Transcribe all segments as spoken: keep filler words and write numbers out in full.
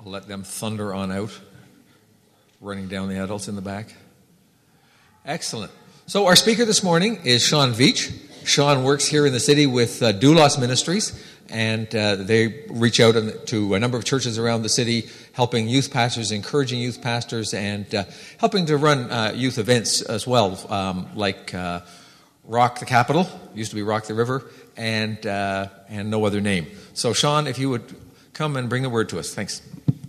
I'll let them thunder on out, running down the adults in the back. Excellent. So our speaker this morning is Sean Veach. Sean works here in the city with uh, Doulos Ministries, and uh, they reach out to a number of churches around the city, helping youth pastors, encouraging youth pastors, and uh, helping to run uh, youth events as well, um, like uh, Rock the Capital, used to be Rock the River, and uh, and No Other Name. So Sean, if you would come and bring the word to us. Thanks.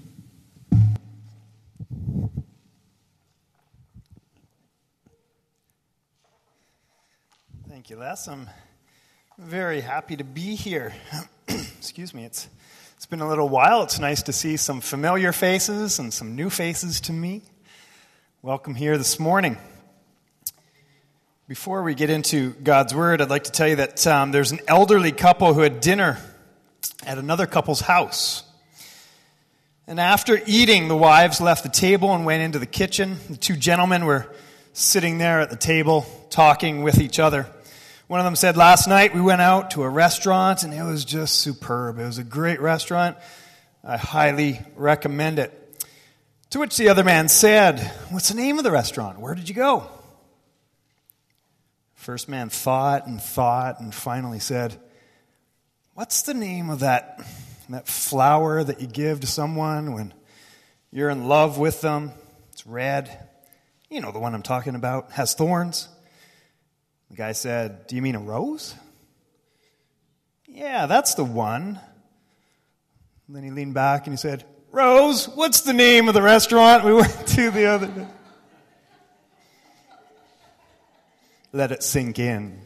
Thank you, Les. I'm very happy to be here. Excuse me. It's it's been a little while. It's nice to see some familiar faces and some new faces to me. Welcome here this morning. Before we get into God's Word, I'd like to tell you that um, there's an elderly couple who had dinner at another couple's house. And after eating, the wives left the table and went into the kitchen. The two gentlemen were sitting there at the table, talking with each other. One of them said, "Last night we went out to a restaurant and it was just superb. It was a great restaurant. I highly recommend it." To which the other man said, "What's the name of the restaurant? Where did you go?" First man thought and thought and finally said, "What's the name of that, that flower that you give to someone when you're in love with them? It's red. You know the one I'm talking about. Has thorns." The guy said, "Do you mean a rose?" "Yeah, that's the one." And then he leaned back and he said, "Rose, what's the name of the restaurant we went to the other day?" Let it sink in.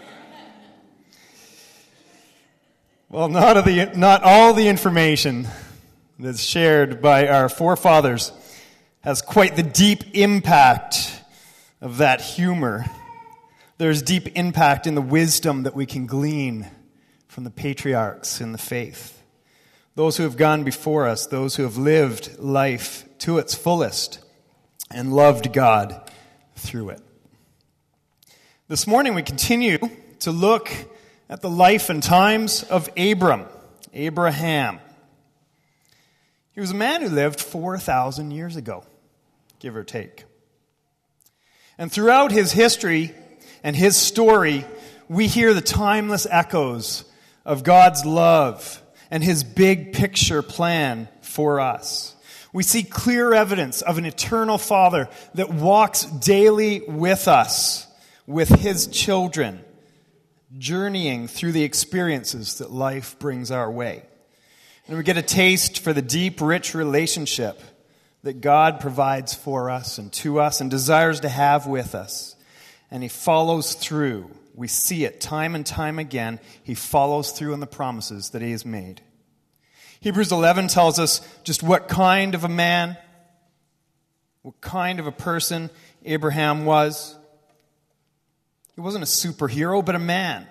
Well, not, of the, not all the information that's shared by our forefathers has quite the deep impact of that humor. There's deep impact in the wisdom that we can glean from the patriarchs in the faith. Those who have gone before us, those who have lived life to its fullest and loved God through it. This morning we continue to look at the life and times of Abram, Abraham. He was a man who lived four thousand years ago, give or take. And throughout his history and his story, we hear the timeless echoes of God's love and his big picture plan for us. We see clear evidence of an eternal Father that walks daily with us, with his children, journeying through the experiences that life brings our way. And we get a taste for the deep, rich relationship that God provides for us and to us and desires to have with us. And he follows through. We see it time and time again. He follows through on the promises that he has made. Hebrews eleven tells us just what kind of a man, what kind of a person Abraham was. He wasn't a superhero, but a man.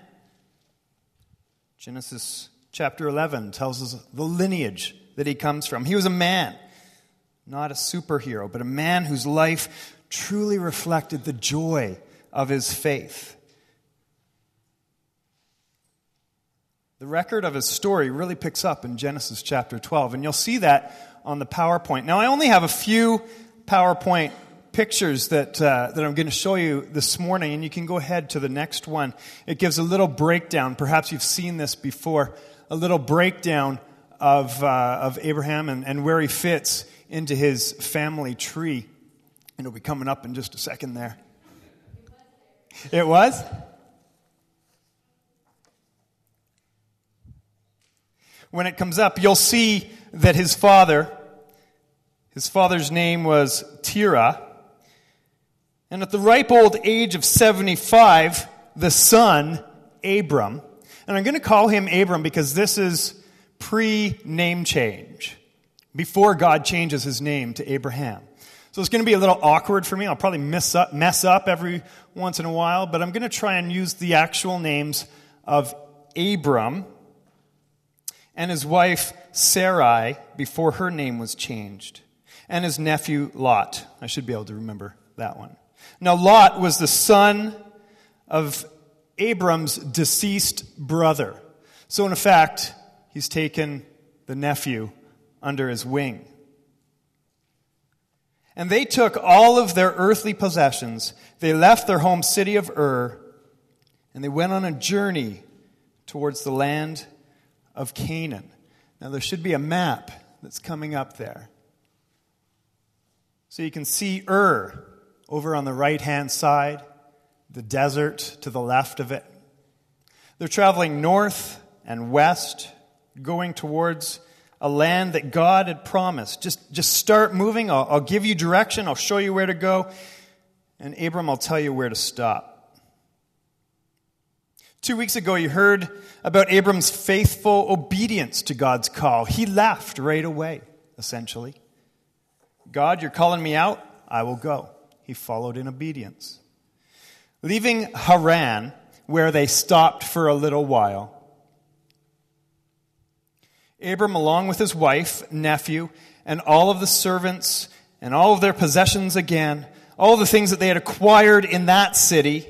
Genesis chapter eleven tells us the lineage that he comes from. He was a man, not a superhero, but a man whose life truly reflected the joy of his faith. The record of his story really picks up in Genesis chapter twelve, and you'll see that on the PowerPoint. Now, I only have a few PowerPoint pictures that uh, that I'm going to show you this morning, and you can go ahead to the next one. It gives a little breakdown. Perhaps you've seen this before. A little breakdown of uh, of Abraham and, and where he fits into his family tree. And it'll be coming up in just a second there. It was? When it comes up, you'll see that his father, his father's name was Terah. And at the ripe old age of seventy-five, the son, Abram. And I'm going to call him Abram because this is pre-name change, before God changes his name to Abraham. So it's going to be a little awkward for me. I'll probably mess up, mess up every once in a while, but I'm going to try and use the actual names of Abram and his wife Sarai before her name was changed, and his nephew Lot. I should be able to remember that one. Now, Lot was the son of Abram's deceased brother. So, in fact, he's taken the nephew under his wing. And they took all of their earthly possessions. They left their home city of Ur, and they went on a journey towards the land of Canaan. Now, there should be a map that's coming up there. So you can see Ur over on the right-hand side, the desert to the left of it. They're traveling north and west, going towards a land that God had promised. Just, just start moving. I'll, I'll give you direction. I'll show you where to go. And Abram, I'll tell you where to stop. Two weeks ago, you heard about Abram's faithful obedience to God's call. He left right away, essentially. God, you're calling me out? I will go. He followed in obedience. Leaving Haran, where they stopped for a little while, Abram, along with his wife, nephew, and all of the servants, and all of their possessions again, all the things that they had acquired in that city,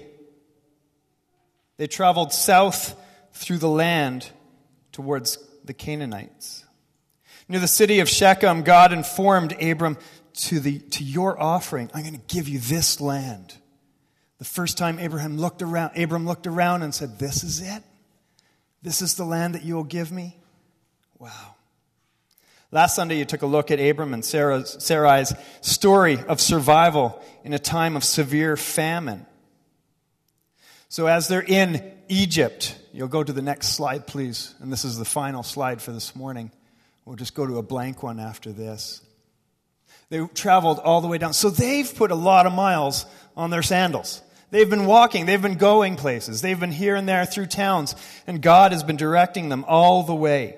they traveled south through the land towards the Canaanites. Near the city of Shechem, God informed Abram, to the to your offering, I'm going to give you this land. The first time Abraham looked around, Abram looked around and said, this is it? This is the land that you will give me? Wow. Last Sunday, you took a look at Abram and Sarah's, Sarai's story of survival in a time of severe famine. So as they're in Egypt, you'll go to the next slide, please. And this is the final slide for this morning. We'll just go to a blank one after this. They traveled all the way down. So they've put a lot of miles on their sandals. They've been walking. They've been going places. They've been here and there through towns. And God has been directing them all the way.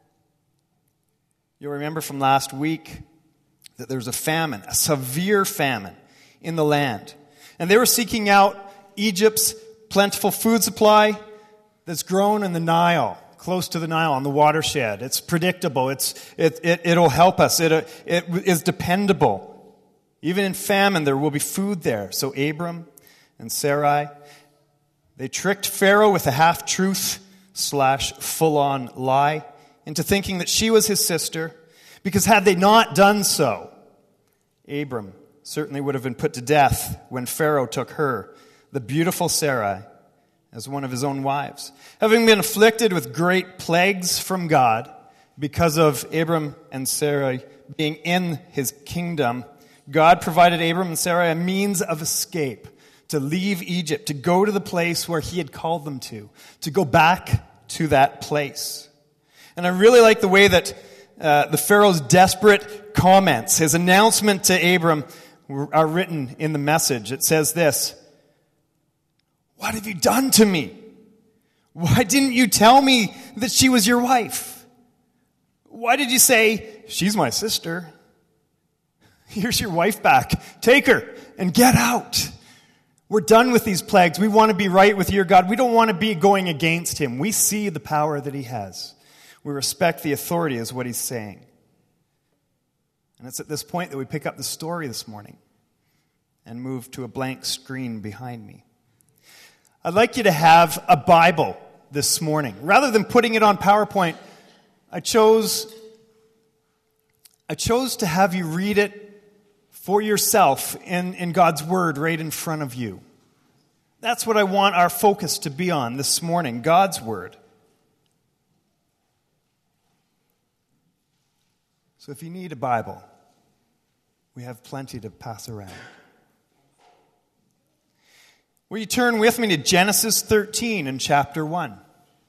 You'll remember from last week that there was a famine, a severe famine in the land. And they were seeking out Egypt's plentiful food supply that's grown in the Nile, close to the Nile, on the watershed. It's predictable. It's, it, it, it'll help us. It, it is dependable. Even in famine, there will be food there. So Abram and Sarai, they tricked Pharaoh with a half-truth slash full-on lie into thinking that she was his sister, because had they not done so, Abram certainly would have been put to death when Pharaoh took her, the beautiful Sarai, as one of his own wives. Having been afflicted with great plagues from God because of Abram and Sarai being in his kingdom, God provided Abram and Sarai a means of escape, to leave Egypt, to go to the place where he had called them to, to go back to that place. And I really like the way that uh, the Pharaoh's desperate comments, his announcement to Abram, are written in the Message. It says this: what have you done to me? Why didn't you tell me that she was your wife? Why did you say, she's my sister? Here's your wife back. Take her and get out. We're done with these plagues. We want to be right with your God. We don't want to be going against him. We see the power that he has. We respect the authority, is what he's saying. And it's at this point that we pick up the story this morning and move to a blank screen behind me. I'd like you to have a Bible this morning. Rather than putting it on PowerPoint, I chose, I chose to have you read it for yourself in, in God's Word right in front of you. That's what I want our focus to be on this morning, God's Word. So if you need a Bible, we have plenty to pass around. Will you turn with me to Genesis thirteen in chapter one?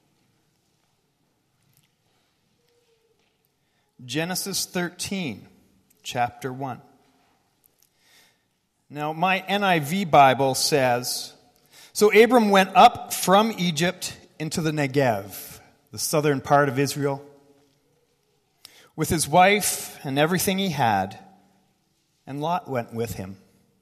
Genesis thirteen, chapter one. Now, my N I V Bible says, so Abram went up from Egypt into the Negev, the southern part of Israel, with his wife and everything he had, and Lot went with him.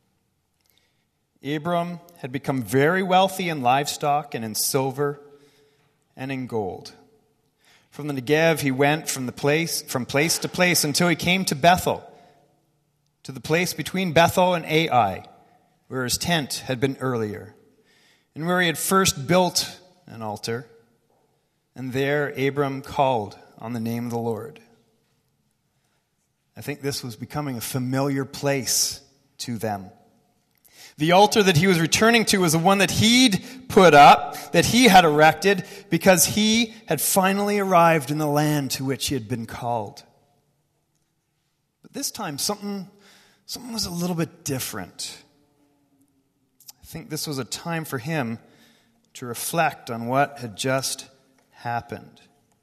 Abram had become very wealthy in livestock and in silver and in gold. From the Negev he went from the place from place to place until he came to Bethel, to the place between Bethel and Ai, where his tent had been earlier, and where he had first built an altar. And there Abram called on the name of the Lord. I think this was becoming a familiar place to them. The altar that he was returning to was the one that he'd put up, that he had erected, because he had finally arrived in the land to which he had been called. But this time, something, something was a little bit different. I think this was a time for him to reflect on what had just happened.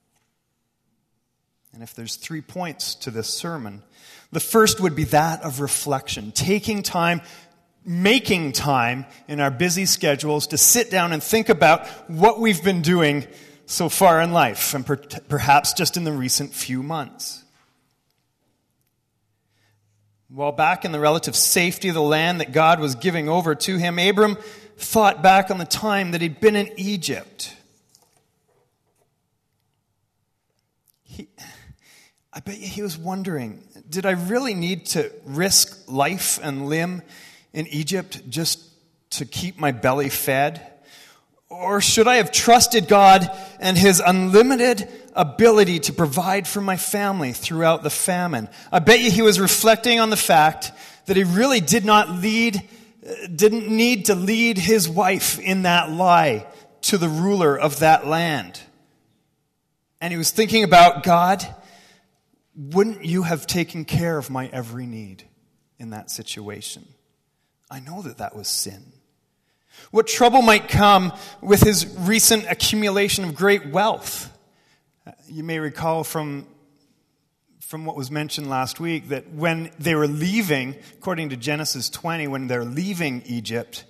And if there's three points to this sermon, the first would be that of reflection, taking time, making time in our busy schedules to sit down and think about what we've been doing so far in life, and per- perhaps just in the recent few months. While back in the relative safety of the land that God was giving over to him, Abram thought back on the time that he'd been in Egypt. He, I bet you he was wondering, did I really need to risk life and limb in Egypt just to keep my belly fed? Or should I have trusted God and his unlimited ability to provide for my family throughout the famine? I bet you he was reflecting on the fact that he really did not lead, didn't need to lead his wife in that lie to the ruler of that land. And he was thinking about, God, wouldn't you have taken care of my every need in that situation? I know that that was sin. What trouble might come with his recent accumulation of great wealth? You may recall from, from what was mentioned last week that when they were leaving, according to Genesis twenty, when they're leaving Egypt,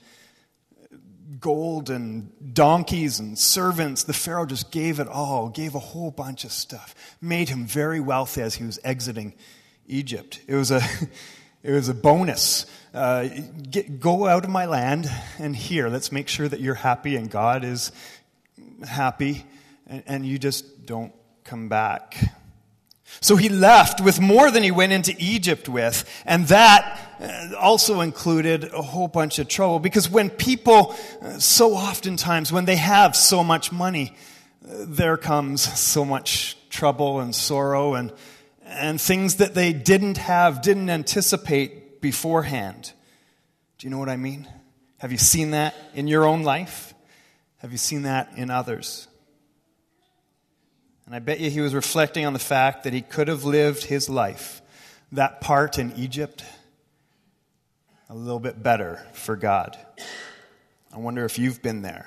gold and donkeys and servants, the Pharaoh just gave it all, gave a whole bunch of stuff, made him very wealthy as he was exiting Egypt. It was a, it was a bonus. Uh, get, go out of my land, and here, let's make sure that you're happy and God is happy, and, and you just don't come back. So he left with more than he went into Egypt with, and that also included a whole bunch of trouble, because when people, so oftentimes, when they have so much money, there comes so much trouble and sorrow and, and things that they didn't have, didn't anticipate beforehand. Do you know what I mean? Have you seen that in your own life? Have you seen that in others? And I bet you he was reflecting on the fact that he could have lived his life, that part in Egypt, a little bit better for God. I wonder if you've been there.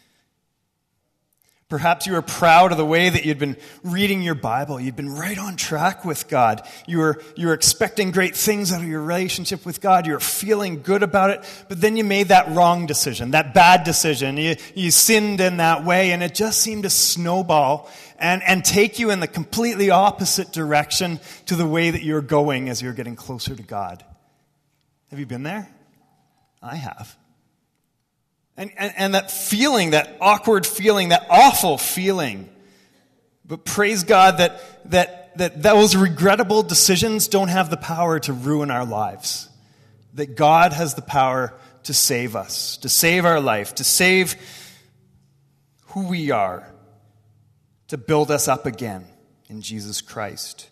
Perhaps you were proud of the way that you'd been reading your Bible. You'd been right on track with God. You were, you were expecting great things out of your relationship with God. You were feeling good about it. But then you made that wrong decision, that bad decision. You, you sinned in that way, and it just seemed to snowball and, and take you in the completely opposite direction to the way that you're going as you're getting closer to God. Have you been there? I have. And, and, and that feeling, that awkward feeling, that awful feeling. But praise God that, that, that those regrettable decisions don't have the power to ruin our lives. That God has the power to save us, to save our life, to save who we are, to build us up again in Jesus Christ.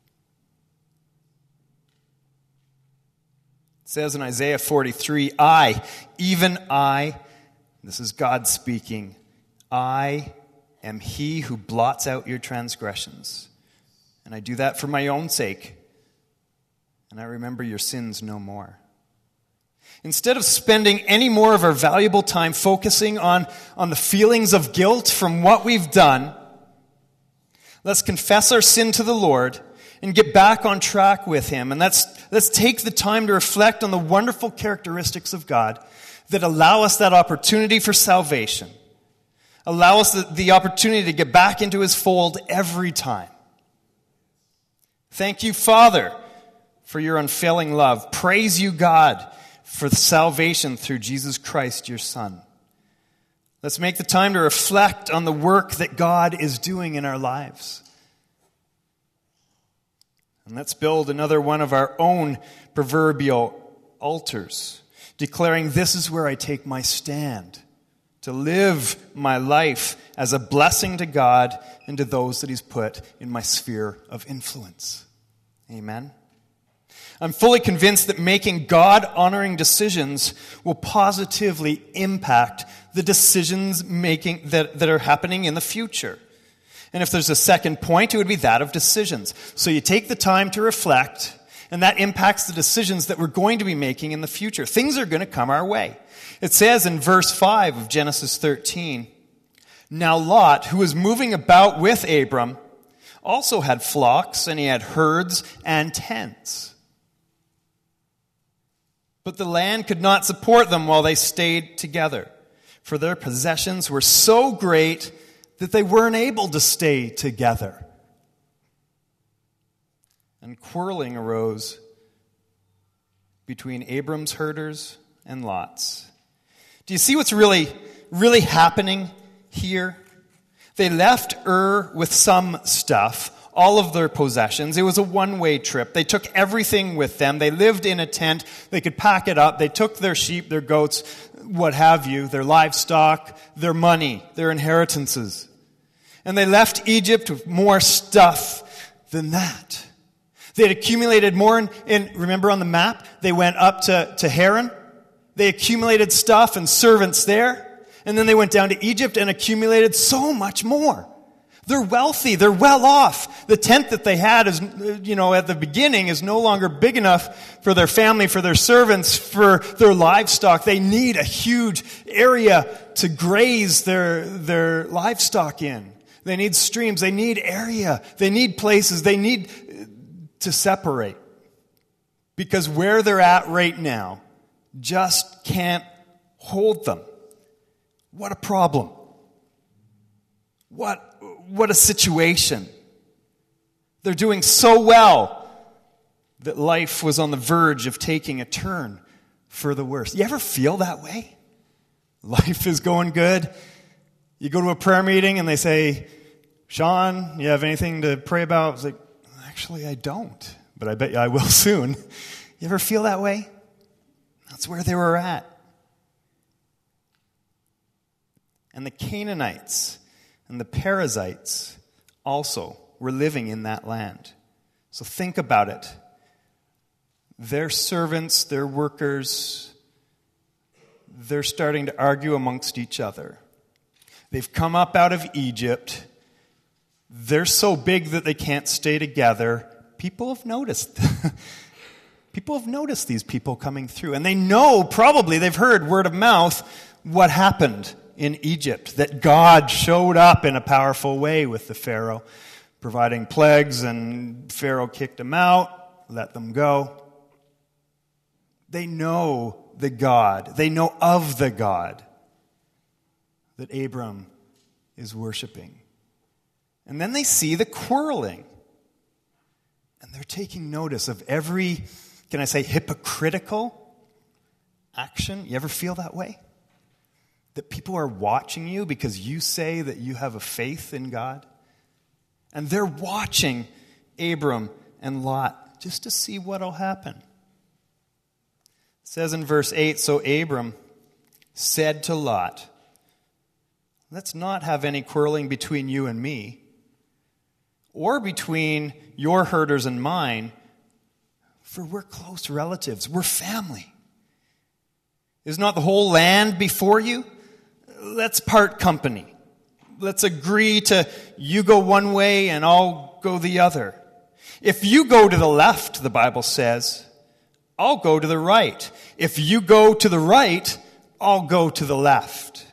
It says in Isaiah forty-three, I, even I, this is God speaking, I am he who blots out your transgressions. And I do that for my own sake. And I remember your sins no more. Instead of spending any more of our valuable time focusing on, on the feelings of guilt from what we've done, let's confess our sin to the Lord and get back on track with him. And let's, let's take the time to reflect on the wonderful characteristics of God that allow us that opportunity for salvation. Allow us the, the opportunity to get back into his fold every time. Thank you, Father, for your unfailing love. Praise you, God, for the salvation through Jesus Christ, your Son. Let's make the time to reflect on the work that God is doing in our lives. And let's build another one of our own proverbial altars, declaring, this is where I take my stand, to live my life as a blessing to God and to those that he's put in my sphere of influence. Amen. I'm fully convinced that making God-honoring decisions will positively impact the decisions making that, that are happening in the future. And if there's a second point, it would be that of decisions. So you take the time to reflect, and that impacts the decisions that we're going to be making in the future. Things are going to come our way. It says in verse five of Genesis thirteen, "Now Lot, who was moving about with Abram, also had flocks, and he had herds and tents. But the land could not support them while they stayed together, for their possessions were so great that they weren't able to stay together. And quarreling arose between Abram's herders and Lot's." Do you see what's really, really happening here? They left Ur with some stuff, all of their possessions. It was a one-way trip. They took everything with them. They lived in a tent. They could pack it up. They took their sheep, their goats, what have you, their livestock, their money, their inheritances. And they left Egypt with more stuff than that. They had accumulated more, in, in remember on the map, they went up to, to Haran. They accumulated stuff and servants there. And then they went down to Egypt and accumulated so much more. They're wealthy. They're well off. The tent that they had is, you know, at the beginning is no longer big enough for their family, for their servants, for their livestock. They need a huge area to graze their, their livestock in. They need streams. They need area. They need places. They need to separate. Because where they're at right now just can't hold them. What a problem. What, what a situation. They're doing so well that life was on the verge of taking a turn for the worse. You ever feel that way? Life is going good. You go to a prayer meeting and they say, "Sean, you have anything to pray about?" It's like, actually, I don't, but I bet you I will soon. You ever feel that way? That's where they were at. And the Canaanites and the Perizzites also were living in that land. So think about it. Their servants, their workers, they're starting to argue amongst each other. They've come up out of Egypt. They're so big that they can't stay together. People have noticed. People have noticed these people coming through. And they know, probably, they've heard word of mouth what happened in Egypt, that God showed up in a powerful way with the Pharaoh, providing plagues, and Pharaoh kicked them out, let them go. They know the God. They know of the God that Abram is worshiping. And then they see the quarreling. And they're taking notice of every, can I say, hypocritical action. You ever feel that way? That people are watching you because you say that you have a faith in God? And they're watching Abram and Lot just to see what will happen. It says in verse eight, "So Abram said to Lot, 'Let's not have any quarreling between you and me, or between your herders and mine, for we're close relatives, we're family. Is not the whole land before you? Let's part company. Let's agree to you go one way and I'll go the other. If you go to the left,' the Bible says, 'I'll go to the right. If you go to the right, I'll go to the left.'"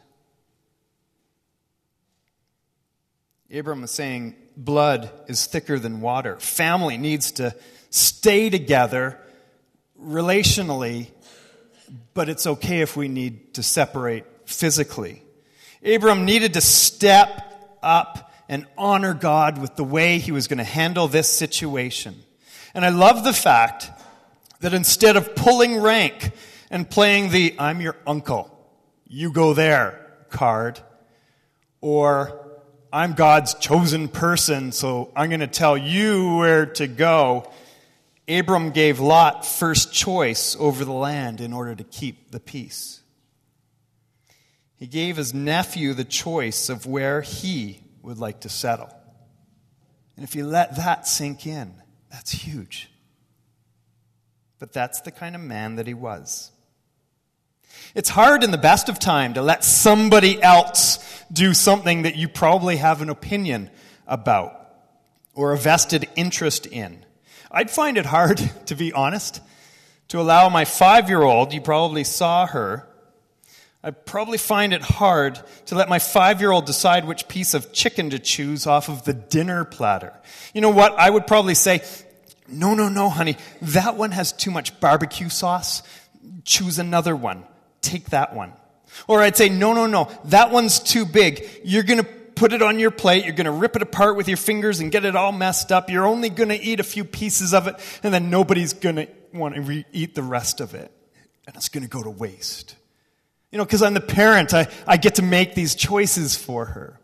Abram is saying blood is thicker than water. Family needs to stay together relationally, but it's okay if we need to separate physically. Abram needed to step up and honor God with the way he was going to handle this situation. And I love the fact that instead of pulling rank and playing the "I'm your uncle, you go there" card, or "I'm God's chosen person, so I'm going to tell you where to go," Abram gave Lot first choice over the land in order to keep the peace. He gave his nephew the choice of where he would like to settle. And if you let that sink in, that's huge. But that's the kind of man that he was. It's hard in the best of time to let somebody else do something that you probably have an opinion about or a vested interest in. I'd find it hard, to be honest, to allow my five-year-old, you probably saw her, I'd probably find it hard to let my five-year-old decide which piece of chicken to choose off of the dinner platter. You know what? I would probably say, no, no, no, honey, that one has too much barbecue sauce. Choose another one. Take that one. Or I'd say, no, no, no, that one's too big. You're going to put it on your plate. You're going to rip it apart with your fingers and get it all messed up. You're only going to eat a few pieces of it, and then nobody's going to want to re- eat the rest of it. And it's going to go to waste. You know, because I'm the parent, I, I get to make these choices for her.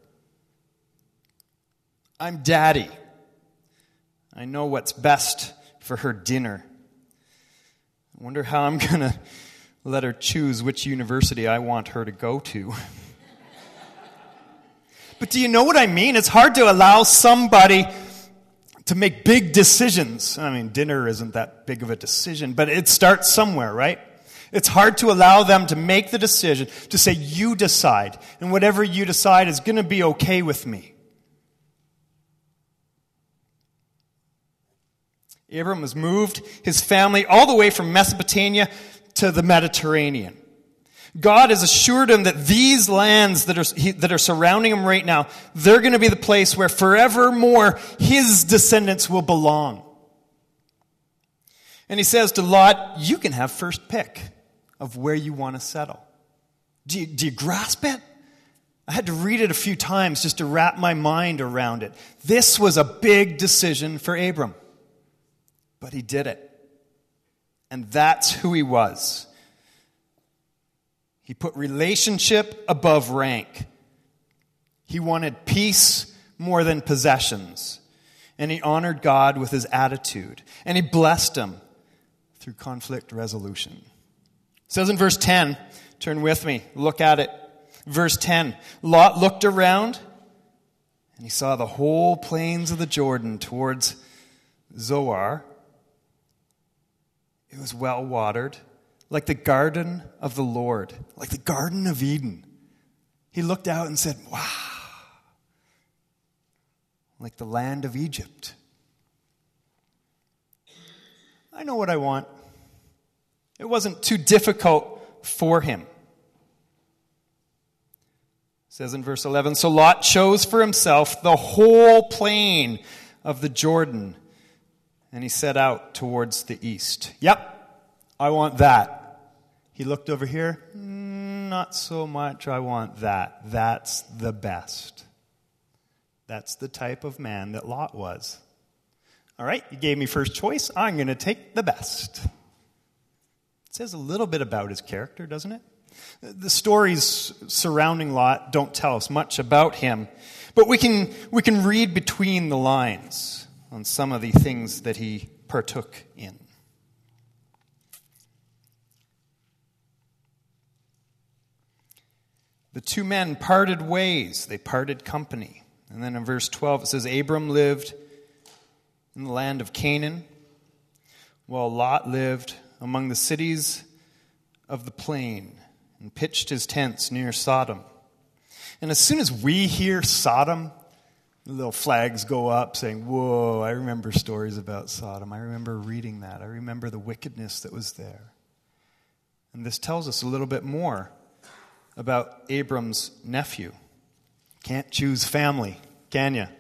I'm daddy. I know what's best for her dinner. I wonder how I'm going to let her choose which university I want her to go to. But do you know what I mean? It's hard to allow somebody to make big decisions. I mean, dinner isn't that big of a decision, but it starts somewhere, right? It's hard to allow them to make the decision, to say, you decide, and whatever you decide is going to be okay with me. Abram has moved his family all the way from Mesopotamia to the Mediterranean. God has assured him that these lands that are, that are surrounding him right now, they're going to be the place where forevermore his descendants will belong. And he says to Lot, you can have first pick of where you want to settle. Do you, do you grasp it? I had to read it a few times just to wrap my mind around it. This was a big decision for Abram. But he did it. And that's who he was. He put relationship above rank. He wanted peace more than possessions. And he honored God with his attitude. And he blessed him through conflict resolution. It says in verse ten, turn with me, look at it. Verse ten, Lot looked around and he saw the whole plains of the Jordan towards Zoar. It was well watered, like the garden of the Lord, like the Garden of Eden. He looked out and said, wow, like the land of Egypt. I know what I want. It wasn't too difficult for him. It says in verse eleven, so Lot chose for himself the whole plain of the Jordan, and he set out towards the east. Yep, I want that. He looked over here. Not so much I want that. That's the best. That's the type of man that Lot was. All right, you gave me first choice. I'm going to take the best. It says a little bit about his character, doesn't it? The stories surrounding Lot don't tell us much about him, but we can we can read between the lines on some of the things that he partook in. The two men parted ways. They parted company. And then in verse twelve it says, Abram lived in the land of Canaan, while Lot lived among the cities of the plain and pitched his tents near Sodom. And as soon as we hear Sodom, the little flags go up saying, whoa, I remember stories about Sodom. I remember reading that. I remember the wickedness that was there. And this tells us a little bit more about Abram's nephew. Can't choose family, can you?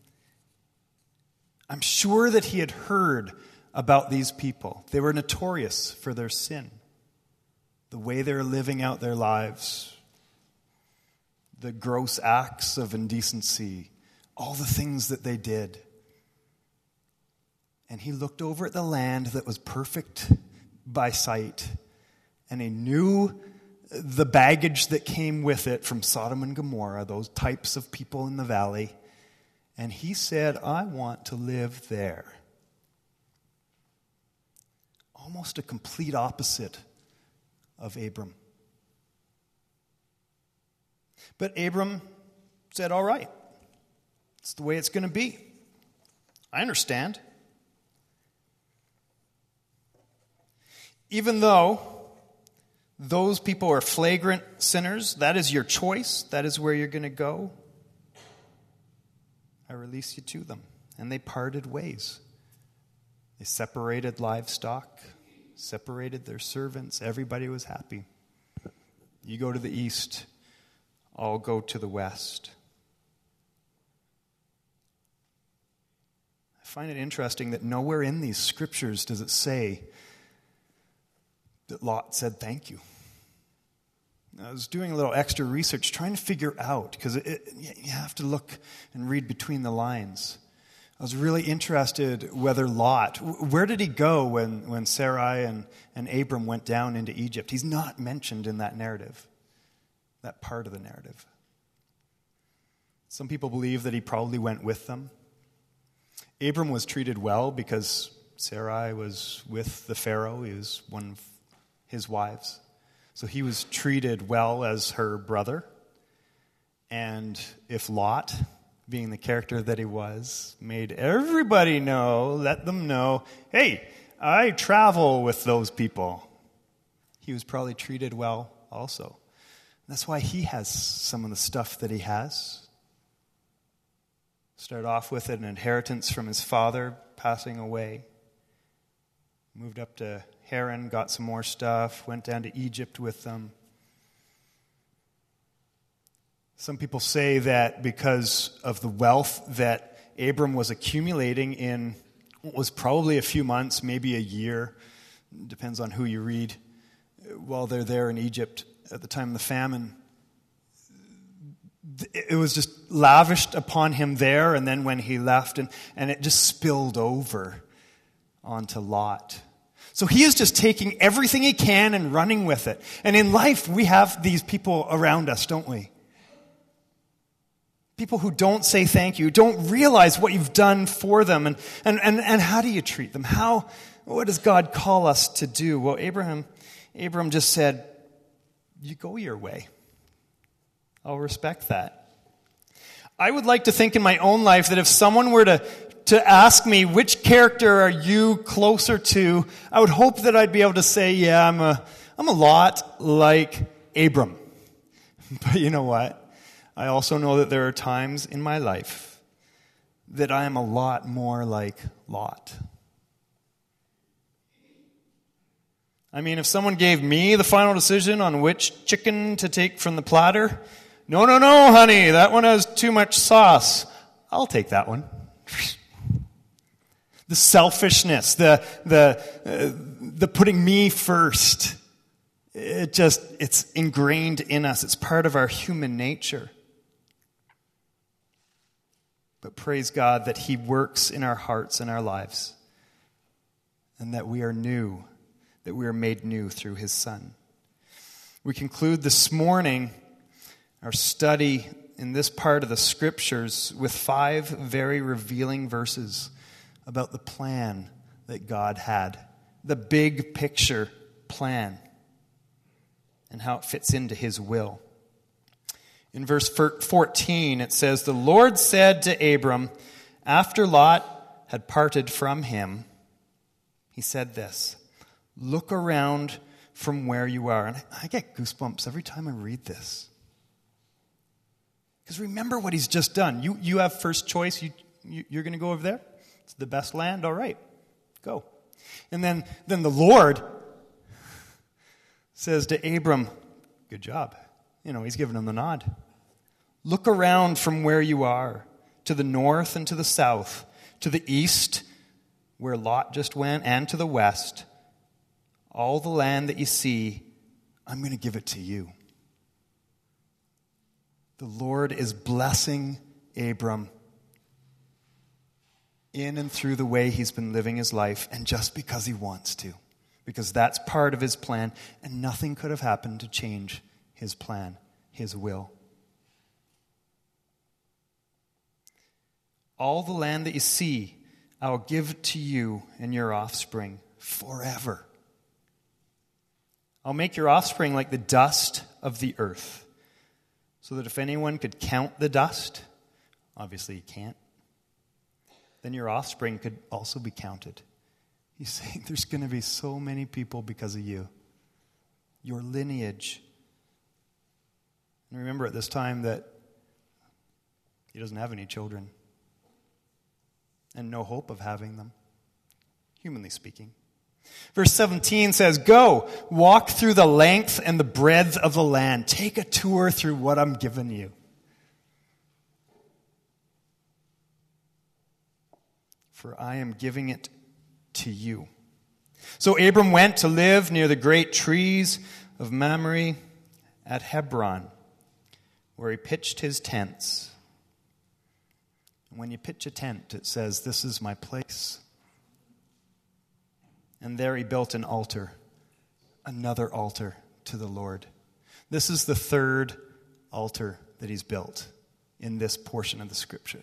I'm sure that he had heard about these people. They were notorious for their sin, the way they were living out their lives, the gross acts of indecency, all the things that they did. And he looked over at the land that was perfect by sight, and he knew the baggage that came with it from Sodom and Gomorrah, those types of people in the valley. And he said, I want to live there. Almost a complete opposite of Abram. But Abram said, all right, it's the way it's going to be. I understand. Even though those people are flagrant sinners, that is your choice, that is where you're going to go, I release you to them. And they parted ways. They separated livestock, separated their servants. Everybody was happy. You go to the east, I'll go to the west. I find it interesting that nowhere in these scriptures does it say that Lot said thank you. I was doing a little extra research trying to figure out, because you have to look and read between the lines. I was really interested whether Lot, where did he go when, when Sarai and, and Abram went down into Egypt? He's not mentioned in that narrative, that part of the narrative. Some people believe that he probably went with them. Abram was treated well because Sarai was with the Pharaoh. He was one of his wives. So he was treated well as her brother. And if Lot, being the character that he was, made everybody know, let them know, hey, I travel with those people, he was probably treated well also. That's why he has some of the stuff that he has. Started off with an inheritance from his father passing away. Moved up to Haran, got some more stuff, went down to Egypt with them. Some people say that because of the wealth that Abram was accumulating in what was probably a few months, maybe a year, depends on who you read, while they're there in Egypt at the time of the famine, it was just lavished upon him there, and then when he left, and, and it just spilled over onto Lot. So he is just taking everything he can and running with it. And in life, we have these people around us, don't we? People who don't say thank you, don't realize what you've done for them. And, and, and, and how do you treat them? How, what does God call us to do? Well, Abraham, Abram just said, you go your way. I'll respect that. I would like to think in my own life that if someone were to, to ask me, which character are you closer to, I would hope that I'd be able to say, yeah, I'm a, I'm a lot like Abram. But you know what? I also know that there are times in my life that I am a lot more like Lot. I mean, if someone gave me the final decision on which chicken to take from the platter, no, no, no, honey, that one has too much sauce. I'll take that one. The selfishness, the the uh, the putting me first, it just, it's ingrained in us. It's part of our human nature. But praise God that He works in our hearts and our lives, and that we are new, that we are made new through His Son. We conclude this morning our study in this part of the Scriptures with five very revealing verses about the plan that God had, the big picture plan, and how it fits into His will. In verse fourteen, it says, the Lord said to Abram, after Lot had parted from him, He said this, look around from where you are. And I get goosebumps every time I read this. Because remember what He's just done. You, you have first choice. You, you, you're going to go over there. It's the best land. All right, go. And then, then the Lord says to Abram, good job. You know, He's giving him the nod. Look around from where you are, to the north and to the south, to the east, where Lot just went, and to the west. All the land that you see, I'm going to give it to you. The Lord is blessing Abram in and through the way he's been living his life, and just because He wants to, because that's part of His plan, and nothing could have happened to change His plan, His will. All the land that you see, I will give to you and your offspring forever. I'll make your offspring like the dust of the earth, so that if anyone could count the dust, obviously you can't, then your offspring could also be counted. He's saying there's going to be so many people because of you. Your lineage. And remember at this time that he doesn't have any children. And no hope of having them, humanly speaking. Verse seventeen says, go, walk through the length and the breadth of the land. Take a tour through what I'm giving you. For I am giving it to you. So Abram went to live near the great trees of Mamre at Hebron, where he pitched his tents. And when you pitch a tent, it says, this is my place. And there he built an altar, another altar to the Lord. This is the third altar that he's built in this portion of the scripture.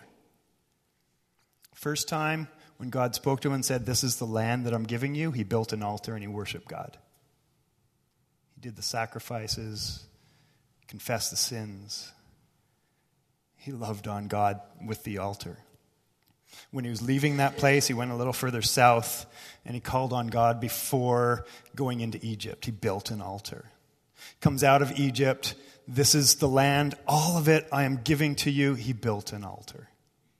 First time when God spoke to him and said, this is the land that I'm giving you, he built an altar and he worshiped God. He did the sacrifices, confessed the sins. He loved on God with the altar. When he was leaving that place, he went a little further south and he called on God before going into Egypt. He built an altar. Comes out of Egypt. This is the land. All of it I am giving to you. He built an altar.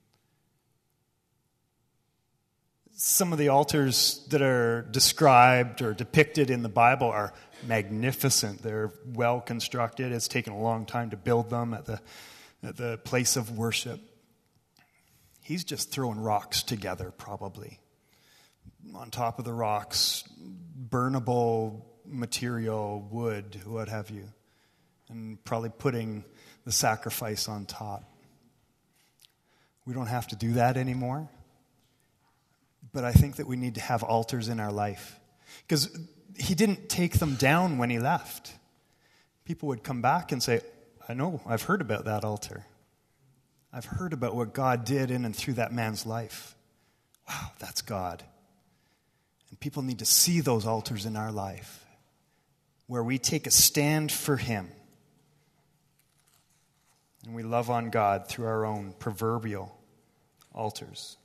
Some of the altars that are described or depicted in the Bible are magnificent. They're well constructed. It's taken a long time to build them at the, at the place of worship. He's just throwing rocks together, probably. On top of the rocks, burnable material, wood, what have you. And probably putting the sacrifice on top. We don't have to do that anymore. But I think that we need to have altars in our life. Because he didn't take them down when he left. People would come back and say, I know, I've heard about that altar. I've heard about what God did in and through that man's life. Wow, that's God. And people need to see those altars in our life where we take a stand for him. And we love on God through our own proverbial altars.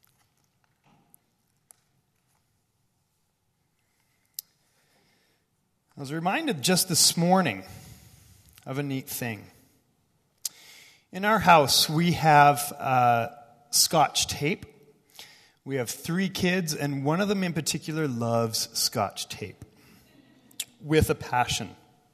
I was reminded just this morning of a neat thing. In our house, we have uh, Scotch tape. We have three kids, and one of them in particular loves Scotch tape with a passion.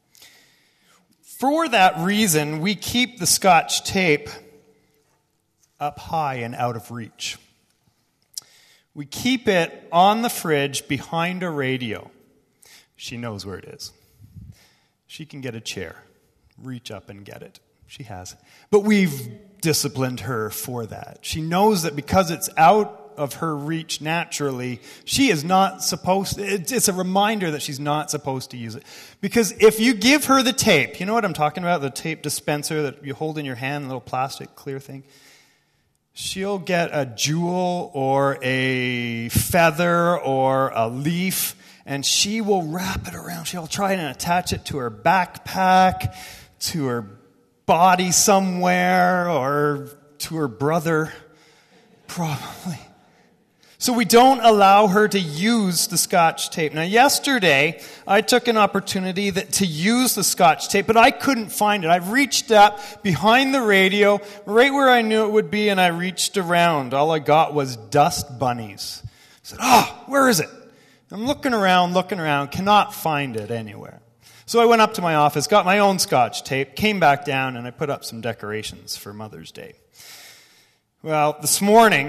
For that reason, we keep the Scotch tape up high and out of reach. We keep it on the fridge behind a radio. She knows where it is. She can get a chair, reach up and get it. She has. But we've disciplined her for that. She knows that because it's out of her reach naturally, she is not supposed to, it's a reminder that she's not supposed to use it. Because if you give her the tape, you know what I'm talking about? The tape dispenser that you hold in your hand, a little plastic clear thing. She'll get a jewel or a feather or a leaf, and she will wrap it around. She'll try and attach it to her backpack, to her body somewhere, or to her brother, probably. So we don't allow her to use the Scotch tape. Now, yesterday, I took an opportunity that, to use the Scotch tape, but I couldn't find it. I reached up behind the radio, right where I knew it would be, and I reached around. All I got was dust bunnies. I said, oh, where is it? I'm looking around, looking around, cannot find it anywhere. So I went up to my office, got my own Scotch tape, came back down, and I put up some decorations for Mother's Day. Well, this morning,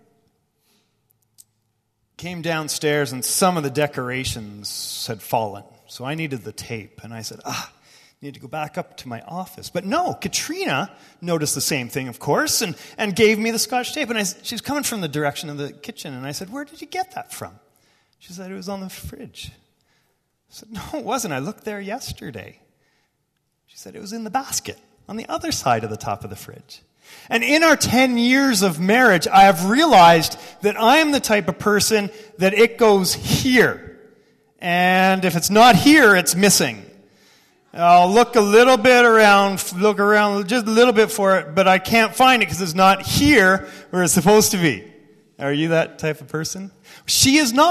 came downstairs and some of the decorations had fallen. So I needed the tape. And I said, ah, I need to go back up to my office. But no, Katrina noticed the same thing, of course, and, and gave me the Scotch tape. And I, she was coming from the direction of the kitchen. And I said, where did you get that from? She said, it was on the fridge. I said, no, it wasn't. I looked there yesterday. She said, it was in the basket on the other side of the top of the fridge. And in our ten years of marriage, I have realized that I am the type of person that it goes here. And if it's not here, it's missing. I'll look a little bit around, look around just a little bit for it, but I can't find it because it's not here where it's supposed to be. Are you that type of person? She is not.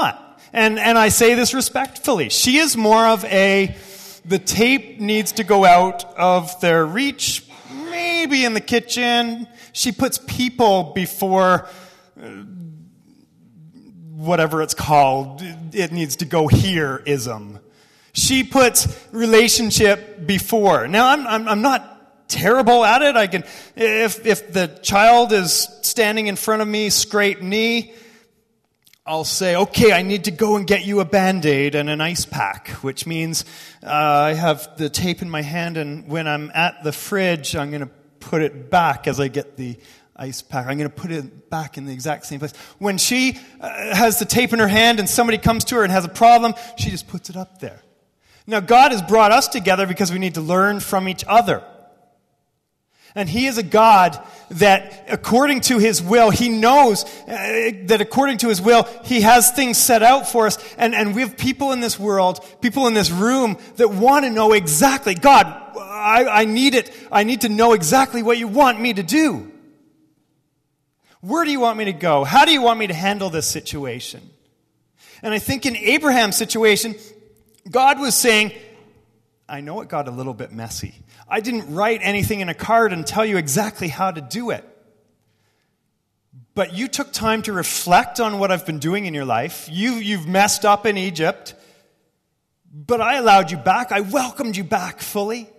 And, and I say this respectfully. She is more of a, the tape needs to go out of their reach, maybe in the kitchen. She puts people before uh, whatever it's called. It needs to go here-ism. She puts relationship before. Now, I'm, I'm, I'm not terrible at it. I can, if, if the child is standing in front of me, straight knee, I'll say, okay, I need to go and get you a Band-Aid and an ice pack, which means uh, I have the tape in my hand, and when I'm at the fridge, I'm going to put it back as I get the ice pack. I'm going to put it back in the exact same place. When she uh, has the tape in her hand and somebody comes to her and has a problem, she just puts it up there. Now, God has brought us together because we need to learn from each other. And He is a God that, according to His will, He knows uh, that according to His will, He has things set out for us. And, and we have people in this world, people in this room that want to know exactly, God, I, I need it. I need to know exactly what you want me to do. Where do you want me to go? How do you want me to handle this situation? And I think in Abraham's situation, God was saying, I know it got a little bit messy. I didn't write anything in a card and tell you exactly how to do it. But you took time to reflect on what I've been doing in your life. You, you've messed up in Egypt. But I allowed you back. I welcomed you back fully.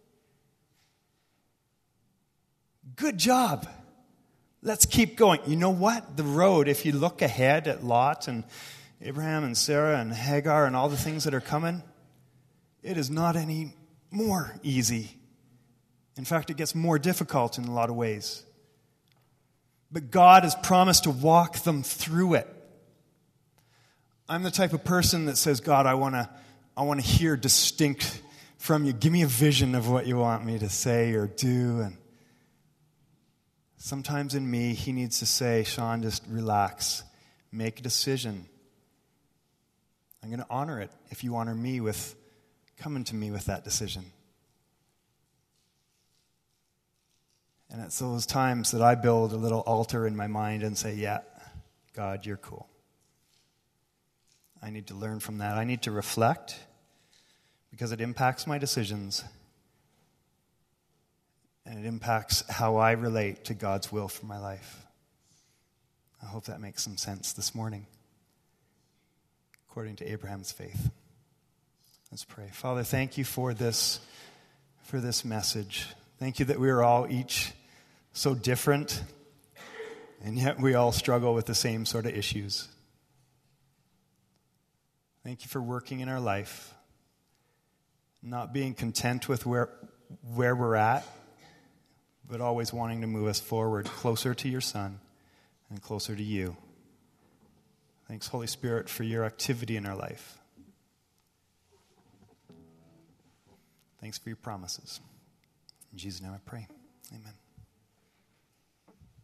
Good job. Let's keep going. You know what? The road, if you look ahead at Lot and Abraham and Sarah and Hagar and all the things that are coming, it is not any more easy. In fact, it gets more difficult in a lot of ways. But God has promised to walk them through it. I'm the type of person that says, God, I want to I want to hear distinct from you. Give me a vision of what you want me to say or do. And sometimes in me, He needs to say, Sean, just relax. Make a decision. I'm going to honor it if you honor me with coming to me with that decision. And it's those times that I build a little altar in my mind and say, yeah, God, you're cool. I need to learn from that. I need to reflect because it impacts my decisions. And it impacts how I relate to God's will for my life. I hope that makes some sense this morning, according to Abraham's faith. Let's pray. Father, thank you for this, for this message. Thank you that we are all each so different, and yet we all struggle with the same sort of issues. Thank you for working in our life, not being content with where, where we're at, but always wanting to move us forward, closer to your Son and closer to you. Thanks, Holy Spirit, for your activity in our life. Thanks for your promises. In Jesus' name I pray. Amen.